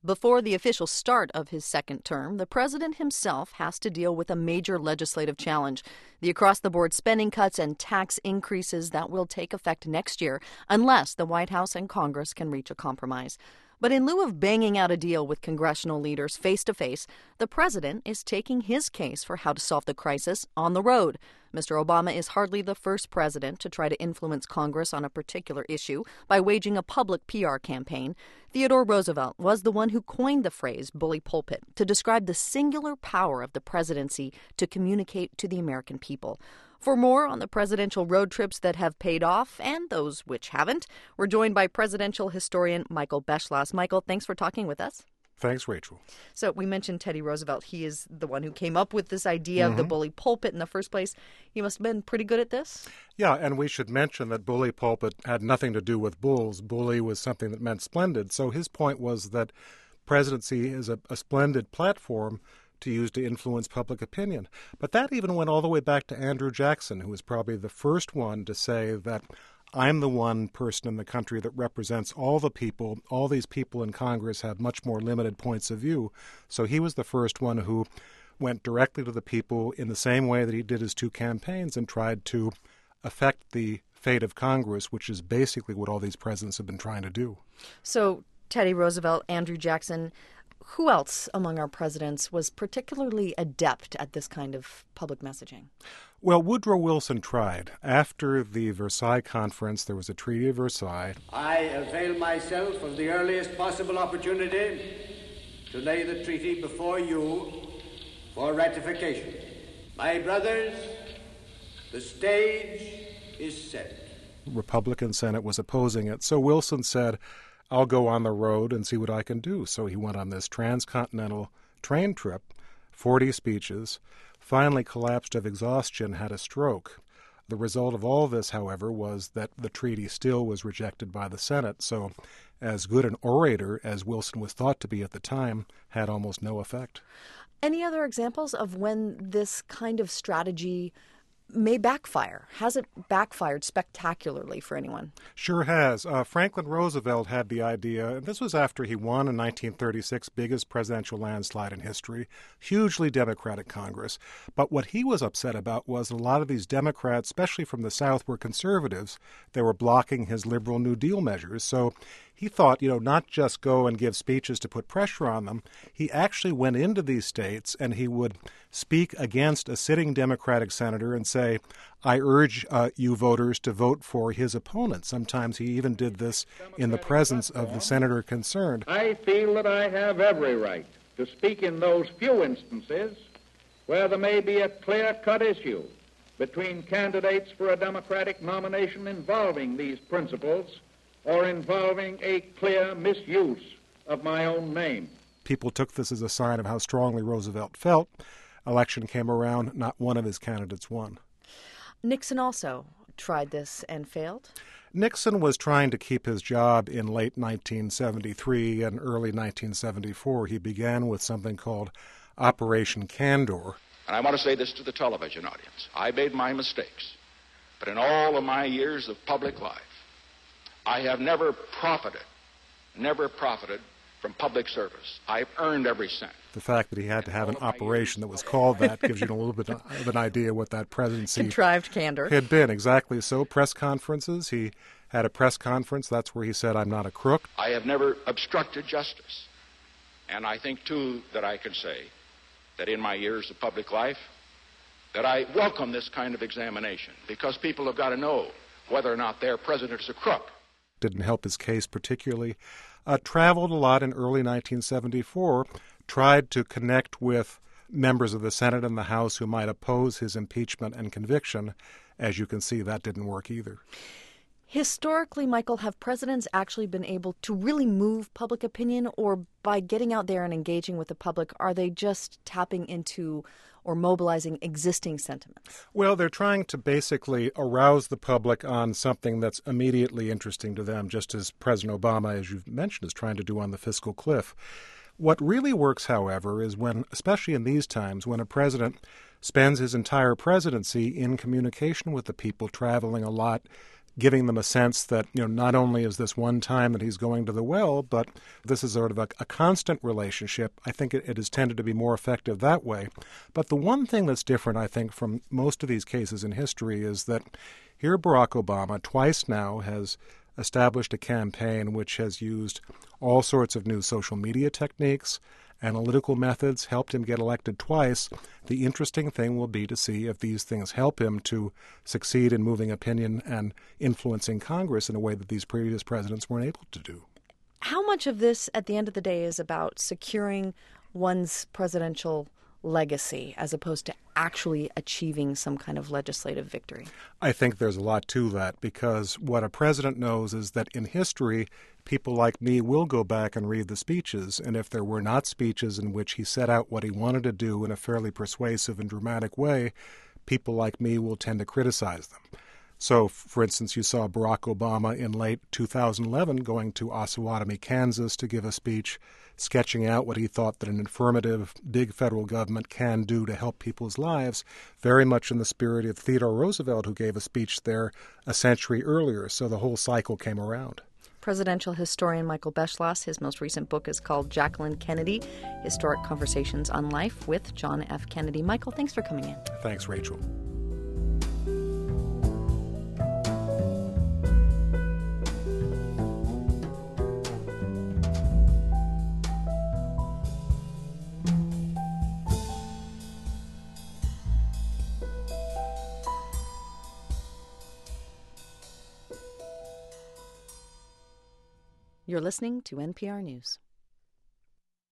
Before the official start of his second term, the president himself has to deal with a major legislative challenge: the across-the-board spending cuts and tax increases that will take effect next year unless the White House and Congress can reach a compromise. But in lieu of banging out a deal with congressional leaders face-to-face, the president is taking his case for how to solve the crisis on the road. Mr. Obama is hardly the first president to try to influence Congress on a particular issue by waging a public PR campaign. Theodore Roosevelt was the one who coined the phrase bully pulpit to describe the singular power of the presidency to communicate to the American people. For more on the presidential road trips that have paid off and those which haven't, we're joined by presidential historian Michael Beschloss. Michael, thanks for talking with us. Thanks, Rachel. So we mentioned Teddy Roosevelt. He is the one who came up with this idea of the bully pulpit in the first place. He must have been pretty good at this. Yeah, and we should mention that bully pulpit had nothing to do with bulls. Bully was something that meant splendid. So his point was that presidency is a splendid platform to use to influence public opinion. But that even went all the way back to Andrew Jackson, who was probably the first one to say that I'm the one person in the country that represents all the people. All these people in Congress have much more limited points of view. So he was the first one who went directly to the people in the same way that he did his two campaigns and tried to affect the fate of Congress, which is basically what all these presidents have been trying to do. So Teddy Roosevelt, Andrew Jackson, who else among our presidents was particularly adept at this kind of public messaging? Well, Woodrow Wilson tried. After the Versailles Conference, there was a Treaty of Versailles. I avail myself of the earliest possible opportunity to lay the treaty before you for ratification. My brothers, the stage is set. The Republican Senate was opposing it, so Wilson said, I'll go on the road and see what I can do. So he went on this transcontinental train trip, 40 speeches, finally collapsed of exhaustion, had a stroke. The result of all this, however, was that the treaty still was rejected by the Senate. So as good an orator as Wilson was thought to be at the time, had almost no effect. Any other examples of when this kind of strategy may backfire? Has it backfired spectacularly for anyone? Sure has. Franklin Roosevelt had the idea, and this was after he won in 1936, biggest presidential landslide in history, hugely Democratic Congress. But what he was upset about was a lot of these Democrats, especially from the South, were conservatives. They were blocking his liberal New Deal measures. So he thought, not just go and give speeches to put pressure on them. He actually went into these states and he would speak against a sitting Democratic senator and say, I urge you voters to vote for his opponent. Sometimes he even did this in the presence of the senator concerned. I feel that I have every right to speak in those few instances where there may be a clear-cut issue between candidates for a Democratic nomination involving these principles or involving a clear misuse of my own name. People took this as a sign of how strongly Roosevelt felt. Election came around, not one of his candidates won. Nixon also tried this and failed? Nixon was trying to keep his job in late 1973 and early 1974. He began with something called Operation Candor. And I want to say this to the television audience. I made my mistakes, but in all of my years of public life, I have never profited from public service. I've earned every cent. The fact that he had to have an operation that was called that gives you a little bit of an idea what that presidency contrived candor had been. Exactly so. Press conferences. He had a press conference. That's where he said, I'm not a crook. I have never obstructed justice. And I think, too, that I can say that in my years of public life, that I welcome this kind of examination because people have got to know whether or not their president is a crook. Didn't help his case particularly. Traveled a lot in early 1974, tried to connect with members of the Senate and the House who might oppose his impeachment and conviction. As you can see, that didn't work either. Historically, Michael, have presidents actually been able to really move public opinion, or by getting out there and engaging with the public, are they just tapping into or mobilizing existing sentiments? Well, they're trying to basically arouse the public on something that's immediately interesting to them, just as President Obama, as you've mentioned, is trying to do on the fiscal cliff. What really works, however, is when, especially in these times, when a president spends his entire presidency in communication with the people, traveling a lot, giving them a sense that, not only is this one time that he's going to the well, but this is sort of a constant relationship. I think it has tended to be more effective that way. But the one thing that's different, I think, from most of these cases in history is that here Barack Obama twice now has established a campaign which has used all sorts of new social media techniques, analytical methods, helped him get elected twice. The interesting thing will be to see if these things help him to succeed in moving opinion and influencing Congress in a way that these previous presidents weren't able to do. How much of this, at the end of the day, is about securing one's presidential legacy as opposed to actually achieving some kind of legislative victory? I think there's a lot to that, because what a president knows is that in history, people like me will go back and read the speeches, and if there were not speeches in which he set out what he wanted to do in a fairly persuasive and dramatic way, people like me will tend to criticize them. So, for instance, you saw Barack Obama in late 2011 going to Osawatomie, Kansas to give a speech sketching out what he thought that an affirmative, big federal government can do to help people's lives, very much in the spirit of Theodore Roosevelt, who gave a speech there a century earlier. So the whole cycle came around. Presidential historian Michael Beschloss, his most recent book is called Jacqueline Kennedy, Historic Conversations on Life with John F. Kennedy. Michael, thanks for coming in. Thanks, Rachel. You're listening to NPR News.